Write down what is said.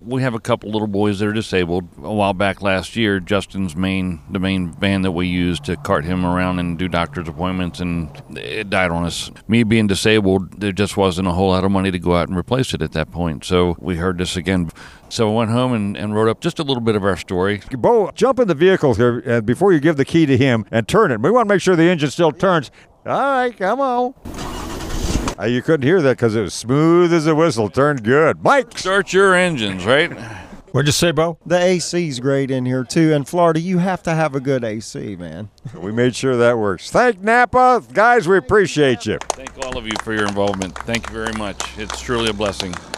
We have a couple little boys that are disabled. A while back last year, Justin's the main van that we used to cart him around and do doctor's appointments, and it died on us. Me being disabled, there just wasn't a whole lot of money to go out and replace it at that point. So we heard this again. So I went home and wrote up just a little bit of our story. Bo, jump in the vehicle here before you give the key to him and turn it. We want to make sure the engine still turns. All right, come on. You couldn't hear that because it was smooth as a whistle. Turned good. Mike! Start your engines, right? What'd you say, Bo? The AC's great in here, too. In Florida, you have to have a good AC, man. We made sure that works. Thank Napa. Guys, we appreciate you. Thank all of you for your involvement. Thank you very much. It's truly a blessing.